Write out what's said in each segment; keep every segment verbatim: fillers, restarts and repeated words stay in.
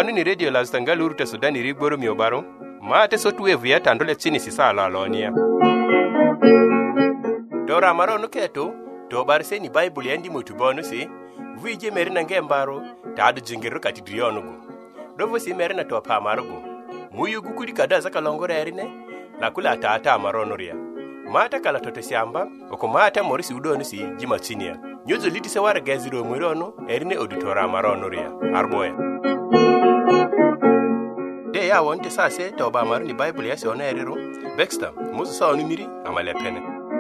wanu ni radio la stangaluru te Sudani rigboro mi obaro ma te sotuwe ya tandole chini sisa la lonia Dora maro no keto to barse ni Bible yandi motubonu si vije merina ngembaro ta adu jingiru katidrionugo dovo si merina to pa marugo muyu gukudi kada zaka longore erine la kula tata maronoria mata kala tote siamba oko mata morisi udonu si jima chinia nyozo liti se wara gaziro murono erine auditora maronoria arboya de ya wonte sase to ba maru ni Bible yasi ona eriro Baxter musu sa onu miri amale pene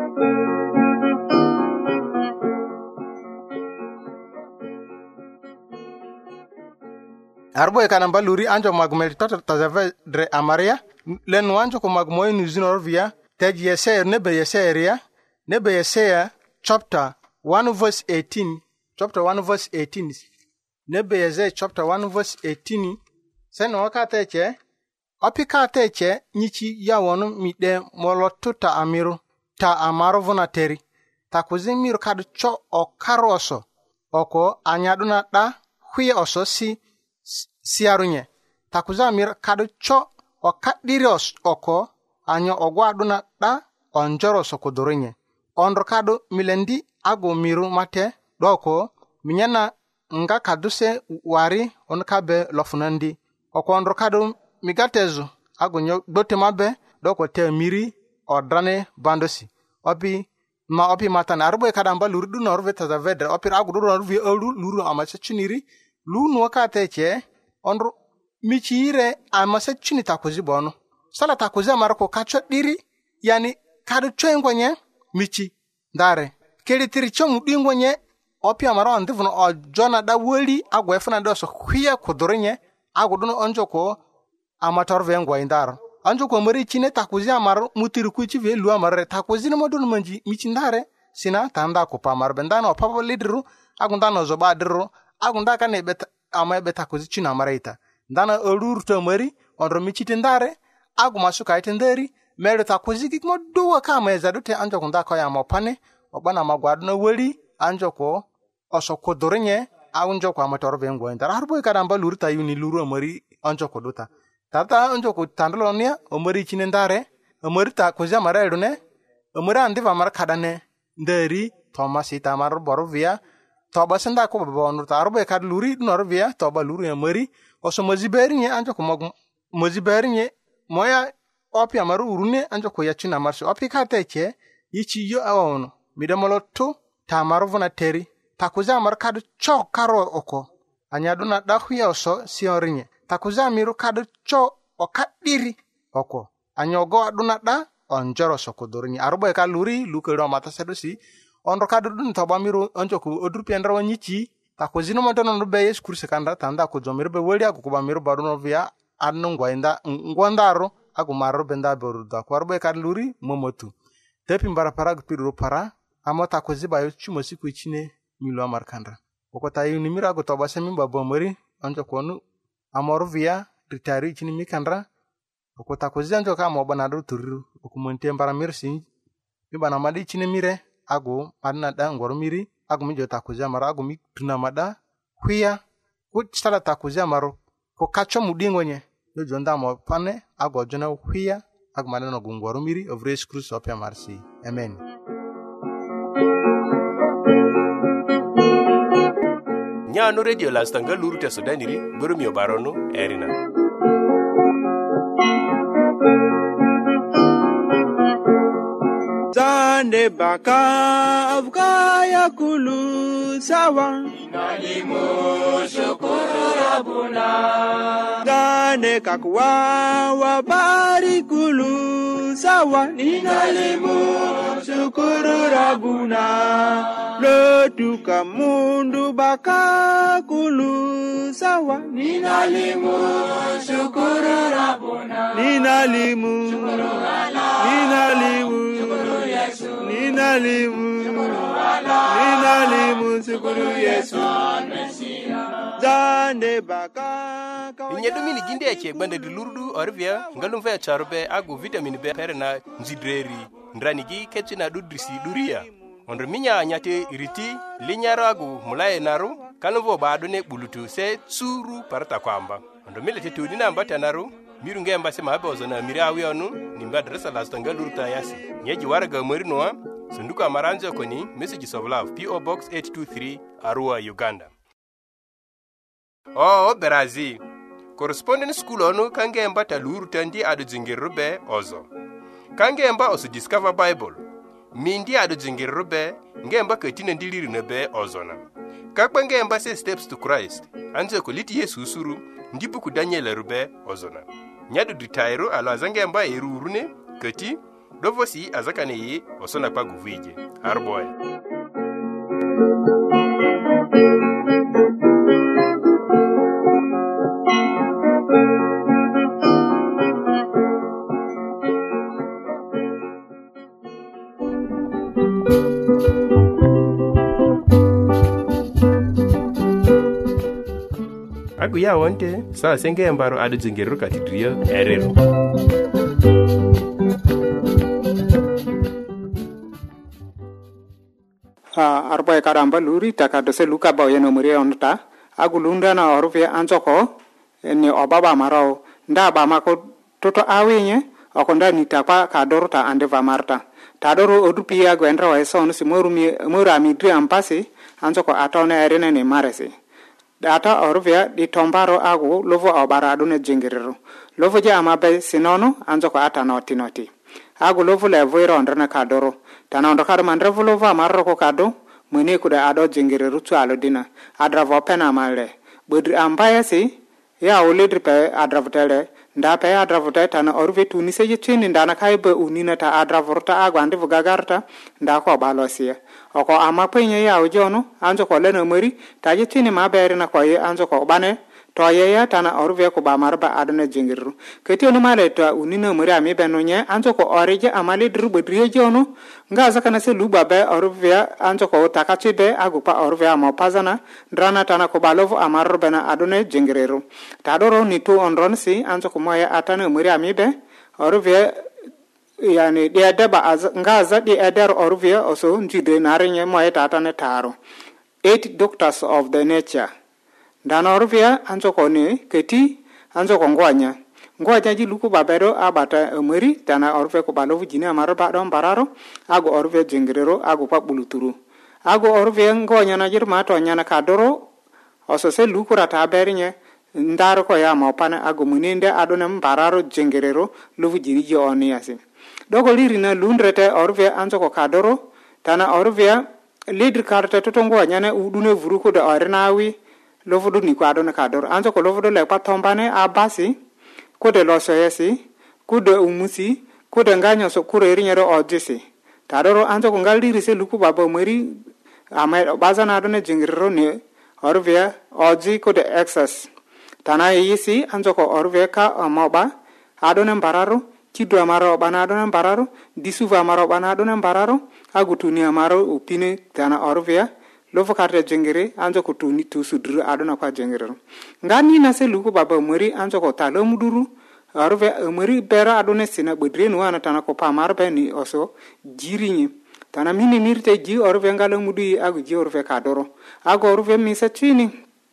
Arbo e kanamba luri anjo magmel tota tazave dre amaria len wanjo ko magmoy ni zinorvia tej yeser ne be yeseria ne be yeser chapter one verse eighteen chapter one verse eighteen ne be yeser chapter one verse eighteen sen wakate che opika teche nyichi ya wonu mide molotu ta amiru ta amaro vonateri takuzi miru kadu cho o karoso oko anyaduna da hwie oso si siarunye takuza mir kadu cho o kadirios oko anyo ogwaduna da onjoro sokodorinye ondro kadu milendi ago miru mate doko minyana nga kaduse wari onkabe lofunandi oko ondro kadu migatezu ago nyo dote mabe doko te miri odrane bandosi obi ma obi matana arbo kadamba lurdu norve tazavedre opi ago norve olu luru amache chiniri lu no kateche ondro michire amase chini takuzi bono sala takuzi amarako kacho diri yani kadu chengwenye michi ndare keli tiri chomu dingwenye opi amaro ndivuno o jona da woli agwe funa doso hwiya kudurinye aguduno onjoko amatorve ngwa indaro anjoko mari chine takuzi amaro mutiri kuchi ve lu amare takuzi no modun manji michi ndare sina tanda ko pamar bendano papa lidru agundano zoba dirro agunda kane beta ama beta kuzi china maraita ndana orurto mari ondro michiti ndare aguma suka itenderi mere ta kuzi kikmo duwa kama ezadute anjoko ndako ya mopane obana magwadu no weli anjoko osoko dorenye anjoko amatorve ngwa ndara harbo kadamba lurta yuni luru mari anjoko duta tata anjoko tandolonia omari chine ndare omari ta kuzi amara edune omari andiva mar kadane nderi Thomas ita mar borovia toba senda ko bonu ta arbo kad luri norvia toba luru ya mari oso moziberi nye anjo ko moziberi nye moya opi amaru urune anjo ko yachina marso opi kateche yichi yo awono midamoloto tamaru vona teri takuza mar kad cho karo oko anyaduna dahuya oso siorinye takuza miru kad cho okadiri oko anyogo aduna da onjoro sokodorinye arbo kad luri lukero mata sedosi ondro kadu dun toba miru onjoko odrupi andra wanyichi takozino matono no be Yesu kurse kanda tanda ko jomiro be woli agu kuba miru baruno via anno ngwainda ngwandaro agu maro benda boruda kwarbo kad luri momotu tepi mbara para gpiru para amota koziba yo chumosi ku chine milo amarkandra okota yuni mira go toba semi babo mori onjoko nu amoro via ritari chini mikandra okota kozi anjoka mo banadu turu okumonte mbara mirsi ibana madi chine mire ago adna da ngoro miri ago mi jota kuja mara ago mi tuna mada hwiya ku sala ta kuja maro ko kacho mudingo nye yo jonda mo pane ago jona hwiya ago mala no ngoro miri of race cruise opia marsi amen nya no radio la stanga luru te Sudaniri burumi obarono erina Zande baka avkaya kulu sawa Nalimu shukuru Rabbuna Zande kakwa wabari kulu sawa Nalimu shukuru Rabbuna Lotu kamundu baka kulu sawa Nalimu shukuru Rabbuna Nalimu shukuru Allah Nalimu Ninalimu Ninalimu shukuru Yesu Zande baka Nyedumi ni ginde eche gbande di lurdu orvia ngalum fe charbe agu vitamin B perna nzidreri ndranigi kechina dudrisi duria ondro minya nyate iriti linyaro agu mulaye naru kanuvo badone bulutu se tsuru parta kwamba Ondo mile te tudi na mbata naru miru ngemba se mabe ozona miri awionu nimba dresa lastanga lurta yasi nyeji waraga mweri noa sunduka amaranjo koni Messages of Love P O Box eight two three Arua, Uganda. Oh Brazil correspondence school onu kangemba taluru tandi adu jingirube ozo kangemba osu discover Bible mindi adu jingirube ngemba ketine ndiliri nebe ozona kakpa ngemba se steps to Christ anje ko liti Yesu suru ndibu ku Daniel rube ozona nyadu ditairo ala zangemba erurune keti dovosi azakane yi osona pa guvije harboy. Agu ya wonte sa senge mbaro adu jingeru katidrio erero. ha arba karamba luri takado se luka ba yeno muri onta agu lunda na orfe anjoko ni obaba marao nda ba mako toto awenye okonda ni tapa kadorta ande va marta tadoro odupi agu endra wa son si morumi morami dri ampasi anjoko atone erene ni marese data orfe di tombaro agu lovo obara adune jingirero lovo je amabe sinono anjoko atano tinoti agu lovo le voiro ndana kadoro tanondo kado mandrevo lovo amarro ko kado mene kuda ado jingire rutu alo dina adravo pena male bodri ambaya si ya oledri pe adravotele nda pe adravotele tana orve tuni seje chini ndana kai be unina ta adravorta agwande vugagarta nda ko balosia oko amapenye ya ojono anjo ko leno mari taje chini mabere na ko ye anjo ko bane to yeya tana orve ko ba marba adana jingiru keti onu male to unina mari ami benonye anjo ko orije amale dru bodri jono ngaza kana se luba be orve anjo ko takachi be agupa orve amopazana drana tana ko balovo amarro bena adone jingiru tadoro ni to onron si anjo ko moya atana mari ami be orve yani dia deba ngaza di eder orve oso njide narenye moya tatane taro eight doctors of the nature dana orvia anjo ko ne keti anjo ko ngwanya ngwanya ji luku babero abata meri dana orve ko balovu jini amaro ba don bararo ago orve jingirero ago pa buluturu ago orve ngwanya na jirma to nyana kadoro oso se luku rata berinye ndaro ko ya mopana ago muninde adone bararo jingirero luvu jini ji oni asi dogo liri na lundrete orve anjo ko kadoro dana orve leader carte to ngwanya na udune vuruko de ornawi lovodo ni ko adona kador anjo ko lovodo le patombane abasi ko de loso yesi ko de umusi ko de nganyo so kuro erinyero ojisi tadoro anjo ko ngaldi rise luku baba meri amai bazana adona jingiro ne orvia oji ko de excess tana yisi anjo ko orvia ka amoba adona bararo kido amaro bana adona bararo disuva amaro bana adona bararo agutuni amaro upine tana orvia lovo karte jengere anjo ko tuni tu sudru adona kwa jengere ngani na se luko baba mori anjo ko talo muduru arve mori bera adone sina bodrenu wana tana ko pamar beni oso jirinyi tana mini mirte ji orve ngalo mudi agu ji orve kadoro ago orve misa chini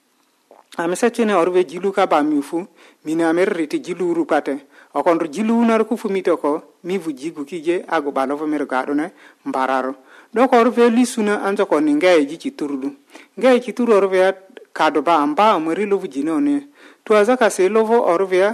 amisa chini orve jiluka ba mifu mina merriti jiluru pate okondro jilu na ko fumito ko mivu jigu kije ago balovo merga adone mbararo doko orve lisuna anjo ko ningae ji chiturudu ngae chituru orve kado ba amba amari lovu jinone tuaza ka se lovo orve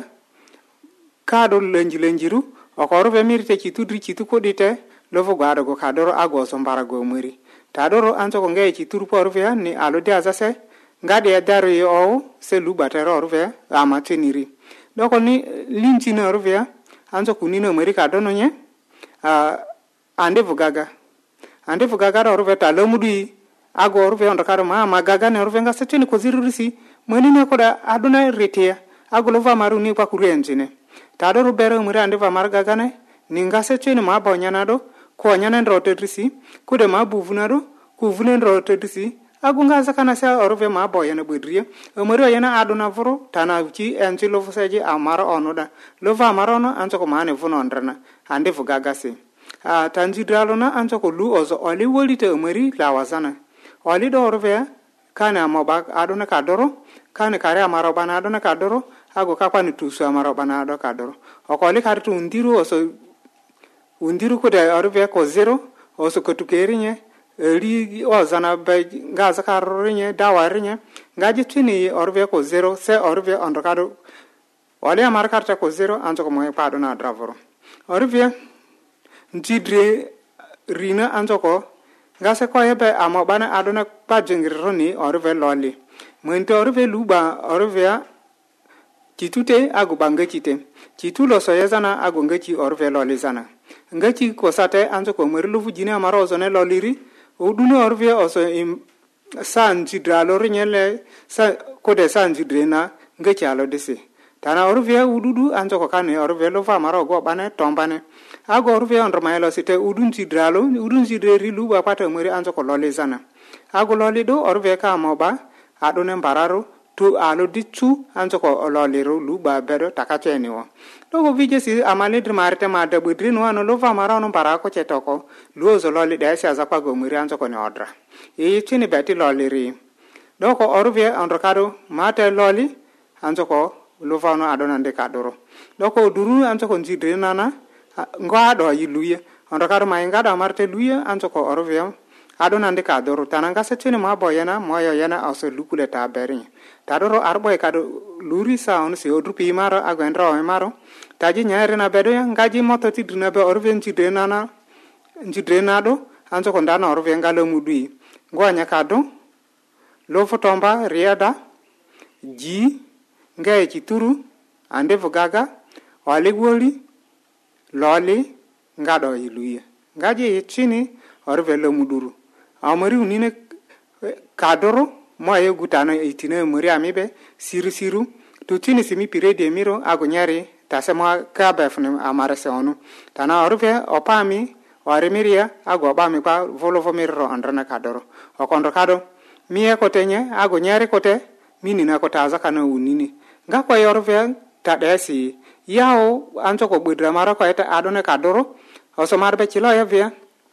kado lenji lenjiru oko orve mirte chitudri chituko dite lovo gado go kadoro ago sombara go muri tadoro anjo ko ngae chituru po orve ni alode azase ngade daro yo se lubatero orve amatiniri doko ni linchi na orve anjo kunino muri kado no nye a ande vugaga ande vugaga orve talo mudi ago orve on karo ma magaga ne orve ngasa tini ko zirurisi moni ne ko da aduna retia ago lova maru ni pa kurenjine tado rubere muri ande va margaga ne ninga se tini ma bonyana do ko nyana ndote risi ku de ma buvunado ku vunen rote risi ago ngasa kana sa orve ma boyana budrie muri yana aduna voro tana uchi enchi lovo seji amaro onoda lova marono ancho ko mane vuno ndrana ande vugaga se a tanjidralo na ancho ko lu ozo oli wolite mari lawazana oli do orve kana mo ba adona kadoro kana kare amaro bana adona kadoro ago kakwa ni tu su amaro bana do kadoro okoli kartu undiru oso undiru ko de orve ko zero oso ko tukerinye ri ozana be ngaza karorinye dawarinye ngaji tini orve ko zero se orve ondokado wale amar karta ko zero anjo ko moy pado na dravoro orve njidre rina anjo ko ngase ko yebe amo bana adona pa jingiro ni orve loli mwente orve luba orve kitute agu banga kite kitulo soyezana agu ngachi orve loli zana ngachi ko sate anjo ko merlu fujine amaro zone loliri udune orve oso im sanji dralo nyele sa kode sanji drena ngachi alo dese tana orve ududu anjo ko kane orve lo fa maro go bane tombane ago orve ondro maelo site udun ji dralo udun ji dri luba pata meri anjo ko loli zana ago loli do orve ka moba adone bararo tu alo dichu anjo ko loli ro luba bedo takacheni wo dogo vije si amali drimarte ma de budri no ano lo fa maro no bara ko chetoko luozo loli de sia zakwa go meri anjo ko ne odra e chini beti loli ri dogo orve ondro kado mate loli anjo ko lo fa no adona de kadoro dogo duru anjo ko ji dri nana ngado yiluye ondo karo mai ngado marte luye anjo ko orve adona ndi kadoro tananga setini ma boyena moyo yena aso lukule ta berin tadoro arbo e kado luri sa on se odrupi maro agwendro e maro taji nyaare na bedo ngaji moto ti dina be orve nti denana nti denado anjo ko ndana orve ngalo mudui ngonya kado lo fotomba riada ji ngai kituru ande vugaga wale gwoli loli ngado yiluye ngaji chini orve lo muduru amari unine kadoro moye gutano itine muri amibe siru siru to chini simi pirede miro agonyari tasema kabefne amare se onu tana orve opami waremiria ago bami pa volovo mirro andrana kadoro okondo kado miye kotenye agonyari kote minina kotaza kana unini ngakwa yorve tadesi yao anjo ko budra mara ko eta adone kadoro oso marbe chilo yevia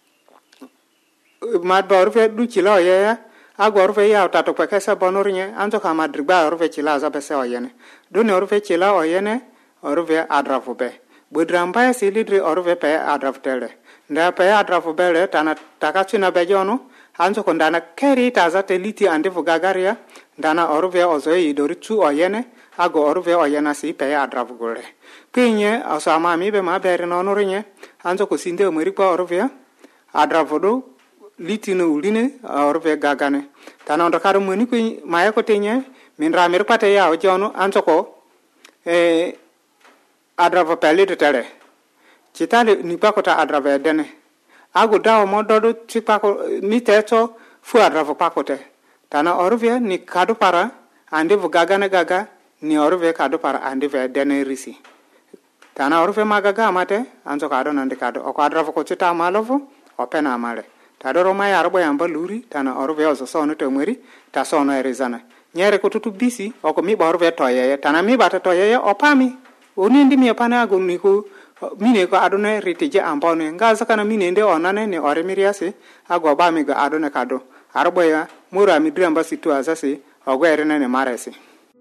madba orve du chilo ye agor ve ya tato kwa kesa bonorinye anjo ka madriba orve chila za bese oyene done orve chila oyene orve adrafu be budram pa silidri orve pe adraftele nda pe adrafu bele tana takachina bejono anjo ko ndana keri taza teliti ande vugagaria ndana orve ozoe idori chu oyene ago orve oyena si pe adrafu gore pinye asama mi be ma bere nonorinye anjo ko sinde omeri pa orve adrafu do litino uline orve gagane tana ndo karo moni ko maya ko tenye min ramer pate ya o jono anjo ko e adrafu pele de tele chitale ni pakota adrafu dene ago dawo mododo chipako ni teto fu adrafu pakote tana orve ni kado para ande vu gagane gaga ni orve kado para ande ve dene risi tana orve magaga amate anjo kado nande kado o adrafu ko chita malovo opena amale tadoro mai arbo yamba luri tana orve ozo sono to meri ta sono erizana nyere ko tutu bisi oko mi borve toye tana mi bata toye opami oni ndi mi opana go ni ko mine ko adone ritije ambone ngaza kana mine nde onane ne ore miriase ago ba mi go adone kado arbo ya mura mi dramba situ azase ogo erene ne marese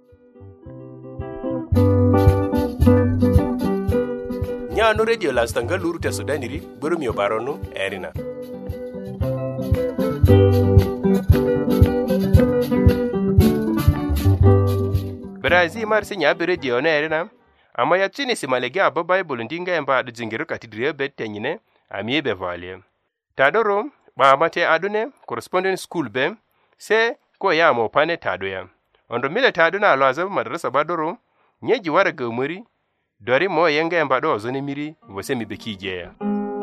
nyano radio lastanga luru te sudaniri buru mi obaronu erina Brazil marsi nya bere dio na erina ama ya chini simalege aba bible ndinga emba de jingiru katidrie bet tenyine ami be valie tadoro ba mate adune correspondent school be se ko ya mo pane tadoya ondo mile taduna alo azab madrasa badoro nyeji wara gamuri dori mo yenga emba do zone miri vose mi bekijeya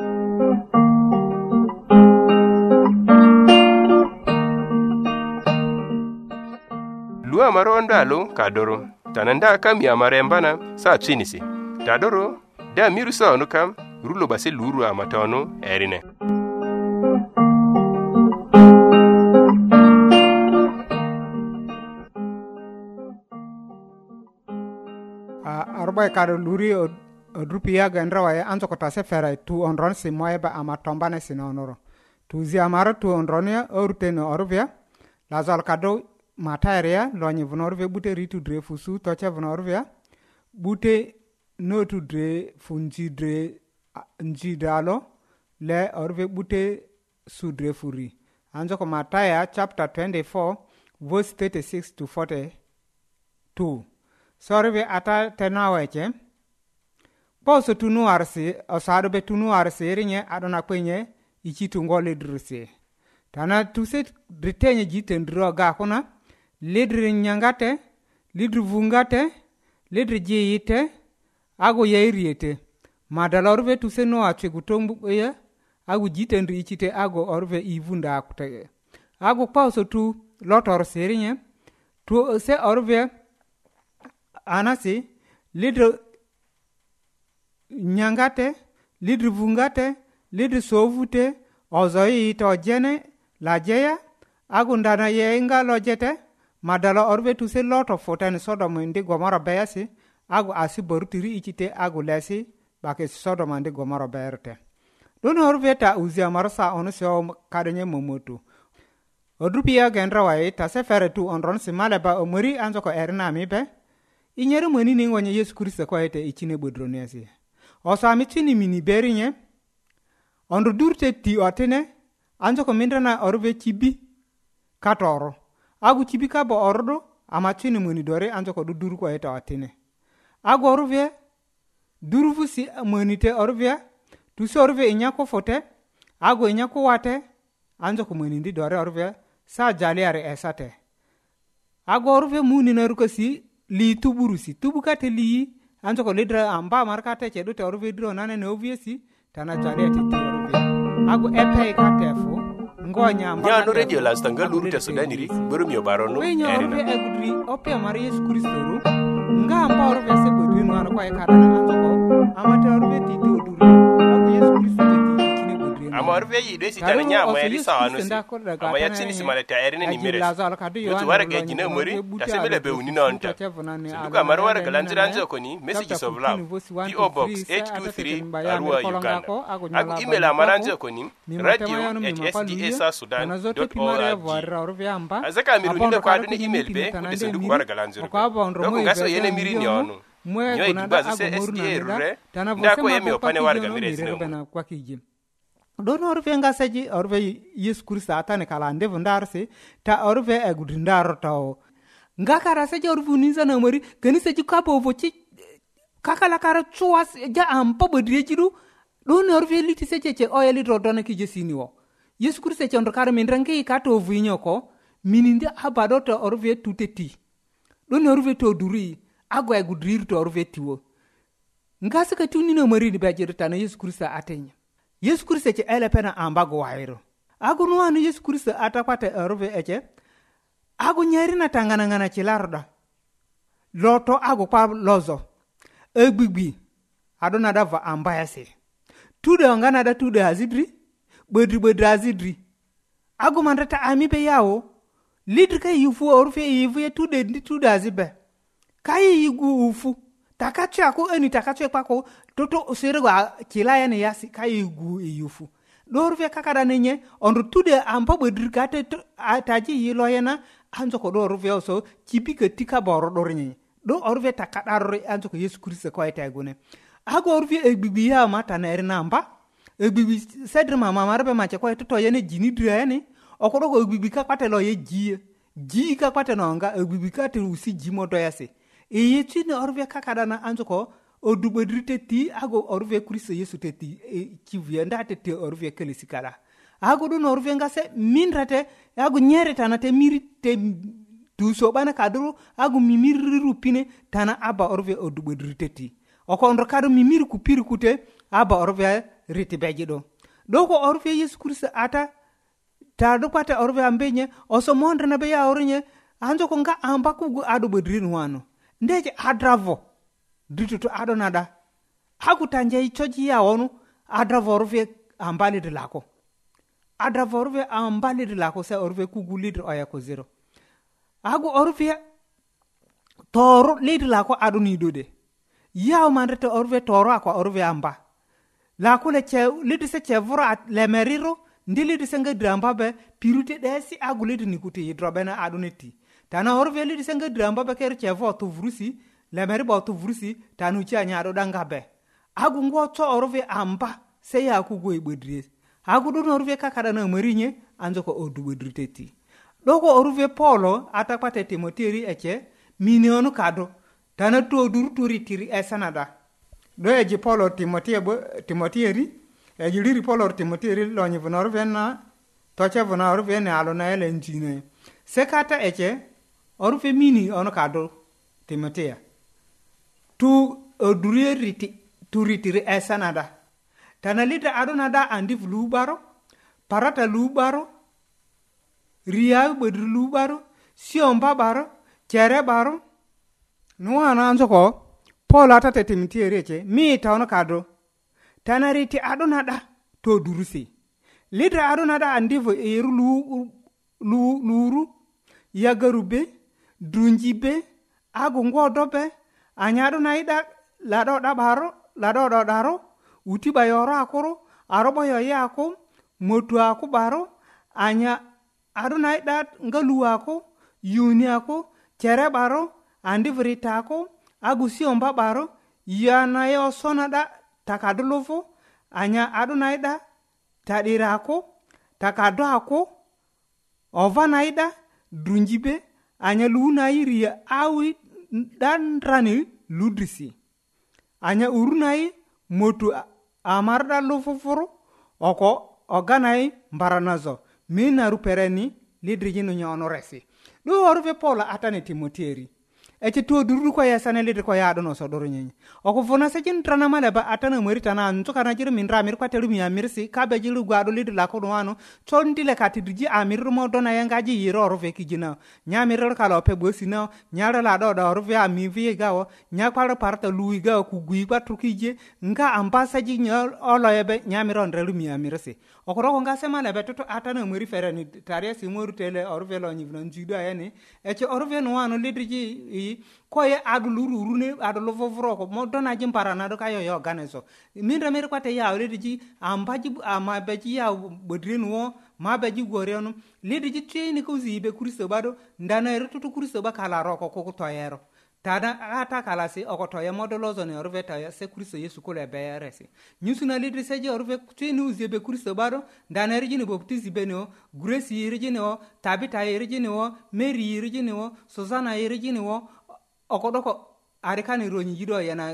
Lua marondo alo kadoro tananda kam ya marembana sa chinisi tadoro da miru sa onu kam rulo base luru amatono erine a arba kado luri odrupia gandrawa ya anzo kota se fera tu onron si moeba amatombane sinonoro tu zi amaro tu onronia oruteno orvia lazal kado mataria lonyi vnorve bute ritu drefusu toche vnorvia bute notu dre funji dre nji dalo le orve bute sudre furi. Anjo ko Mataya chapter twenty-four verse thirty-six to forty-two. Sorve ata tenaweche poso tunu arsi osado be tunu arsi rinye adona kwenye ichitu ngole druse tana tuset ritenye jitendro ga kuna lidri nyangate lidri vungate lidri jiyite ago yeiriete madalorve tuseno ache gutombu ye ago jitendri ichite ago orve ivunda akute ago poso tu lotor sirinye tu se orve anasi lidri nyangate lidri vungate lidri sovute ozoi to jene lajeya agundana yenga lojete madala orve tuse loto foten sodom ndi gomora beyasi agu asi bortiri ichite agu lesi bake sodom ndi gomora berte don orve ta uzia marsa onosio kadenye momotu odrupia gendra wai ta sefere tu onron simale ba omori anjoko erna mibe inyere moni ni ngonye Yesu Kristo ko ete ichine bodronesi osami chini mini berinye onro durte ti otene anjo ko mindana orve chibi katoro agu chibi ka bo ordo ama chini moni dore anjo ko duru ko eta otene agu orve durufu si monite orve tu sorve inya ko fote agu inya ko wate anjo ko moni ndi dore orve sa jaliare esate agu orve muni na ruko si li tuburusi tubukate li anjo ko lidra amba markate chedo te orve dro nane ne obviesi tana jale te orve agu epe katefu ngonya amba ya no radio la stanga luru te sudaniri borumio barono we nya orve egudri ope mari Yesu Kristo ru nga amba orve se bodri no an ko e karana anjo ko amate orve ti te oduru agu Yesu Kristo te ti kine bodri ama orve yi de sitana nya ma yali sa anu si ama ya chini simale ta erene ni mere tu warga gine mori ta sebele be unina onta duka marwara galanjira anjo ko ni message of love P O Box eight two three Arua Uganda agu email amaranje ko ni radio at s d a sa sudan dot org azaka miru ni ko adune email be ko de duka warga galanjira ko ngaso yene miri ni onu nyo ibaza se S D A rure ndako yemi opane warga mirezi no kwa kijim don orve ngasaji orve Yesu Kristo atane kala ndevu ndarse ta orve egudindaro tawo ngakara seje orvu ninza na mori kani seji kapo vochi kakala kara chuas ja ampa bodrejiru don orve liti seje che oyeli rodona ki jesini wo Yesu Kristo che ndo kara mindrange kato vuinyo ko mininde abado to orve tuteti don orve to duri ago egudrir to orve tiwo ngasa ka tuni no mori ni bajirta na Yesu Kristo atenya Yesu Kristo che ele pena ambago wairo ago no anu Yesu Kristo atakwate orve eche ago nyeri na tangana ngana chilarda loto ago pa lozo egbigbi adona dava ambaya se tude ngana da tude azidri bodri bodri azidri ago mandata ami be yawo lidri ka yufu orfe yifu tude ndi tude azibe kai yigu ufu takachi ako eni takachi pako toto osirwa kilaya ne yasi kai gu yufu dorfe kakada nenye onro tude ampa bodri kate ataji yiloyena anjo ko dorfe oso kipika tika boro dornye do orve takadaro anjo ko Yesu Kristo ko ita gune ago orve egbibi ya mata na erina amba egbibi sedre mama marbe mache ko to yene jini drene okoro ko egbibi ka kwatelo ye ji ji ka kwateno nga egbibi ka te usi jimo do yase e yetine orve kakada na anjo ko odubodrite ti ago orve Kristo Yesu te ti e kivye ndate te orve kelisikala ago do orve ngase minrate ago nyere tanate mirite duso bana kadru ago mimiri rupine tana aba orve odubodrite ti oko ndro kadu mimiri kupiri kute aba orve rite bejido do ko orve Yesu Kristo ata ta do kwata orve ambenye oso mondre na be ya ornye anjo ko nga amba ku adu bodrin wano ndeje adravo dituto adonada hakutanje ichoji ya wonu adravo orve ambali de lako adravo orve ambali de lako se orve kugulid oya ko zero agu orve toro lid lako aduni dode yaw mandete orve toro akwa orve amba lako le che lid se chevura le meriro ndili de senga dramba be pirute desi agu lid nikuti hidrobena aduneti tana orve lid senga dramba be ker chevo to vrusi lemeri bo tu vursi tanu chi anya do danga be agu ngo to orve amba se ya ku go ibodri agu do orve kakada na marinye anzo ko odu bodriteti do ko orve Paulo atakwate Timoteri eche minionu kado tana to dur turi tiri esanada do eji Paulo Timoteri bo Timoteri eji liri Paulo Timoteri lo nyi vorve na toche vona orve ne alo na ele njine sekata eche orve mini onu kado Timoteri tu odurieriti turitiri esanada tana lita adonada andif lubaro parata lubaro riya bedru lubaro siomba baro chere baro nuana anzoko Paul atate Timoteri eche mi tawno kado tana riti adonada to durusi lita adonada andif eru lu lu luru yagarube drunjibe agongo dobe anyado naida lado da baro lado do daro uti bayoro akoro arobo yoye ako motu ako baro anya adu naida ngalu ako yuni ako chere baro andi vrita ako agusi omba baro yana yo sonada takadulofo anya adu naida tadira ako takado ako ova naida drunjibe anya luna iriya awi dan rani ludrisi anya urunai motu amarda lufufuru oko oganai mbaranazo mina rupereni lidrijinu nyono resi do orve Paula atane Timoteri eche to duru ko yasane lidri ko yaado no so doru nyenyi oko fona se jin trana male ba atana merita na nto kana jiru min ramir ko telu mi amirsi ka be jiru gwado lidri la ko wano chondi le katidji amir mo dona yangaji yiro orve kijina nyamir ka lo pe bosina nyara la do do orve ami vi gawo nyakwaro parta lui ga ku gui kwa trukije nga ambasa ji nyol olo yebe nyamir on relu mi amirsi oko ro nga se male be to atana meri ferani tare si moru tele orve lo nyivno njido ayene eche orve no wano lidri ji koye aduluru rune adulo foforo ko mo dona jim parana do kayo yo ganeso minra mer kwate ya ledi ambaji ama beji ya bodrin wo ma beji goreno ledi ji treni ko zibe kuriso bado ndana retutu kuriso ba kala roko ko to yero tada ata kala si okoto ya modolo zone orveta ya se kuriso yesu ko le beresi nyusuna ledi seje orve treni uzibe kuriso bado ndana rejini boptizi beno grace rejini o tabita rejini o mary rejini o susana rejini o okodoko arikani ronyi jido yana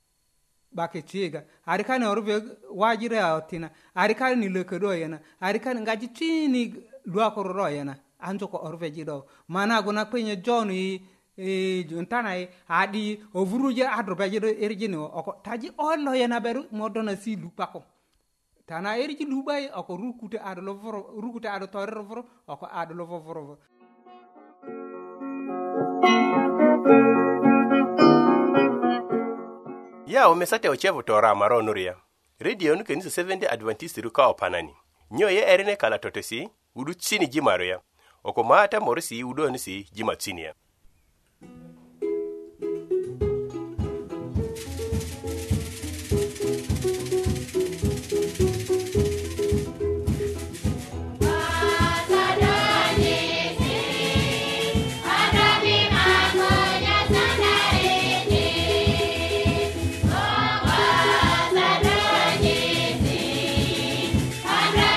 bake chiga arikani orve wajire atina arikani lekedo yana arikani ngaji tini lwa kororo yana anjo ko orve jido mana gona kwenye John e juntana e adi ovuruje adrobe jido erjini oko taji ollo yana beru modona si lupako tana erji lubai oko rukute adolo voro rukute ado torro voro oko adolo voro ya umesate ochevu tora maro nuria radio nu kenisa Seventh Adventist ruka opanani nyo ye erine kala totesi udu chini jimaro ya oko mata morisi udu onisi jima chini ya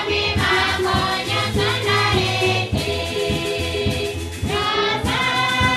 Bye.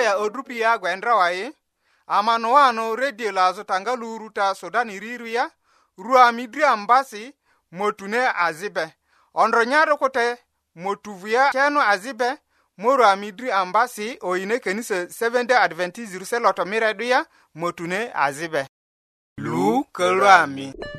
ya odrupi ya gwendra wayi amanu wanu radio la zutanga luruta sudani riru ya ruwa midri ambasi motune azibe ondro nyaro kote motuvuya chenu azibe moro amidri ambasi oine kenise Seventh Day Adventist Jerusalem mire duya motune azibe lu kelami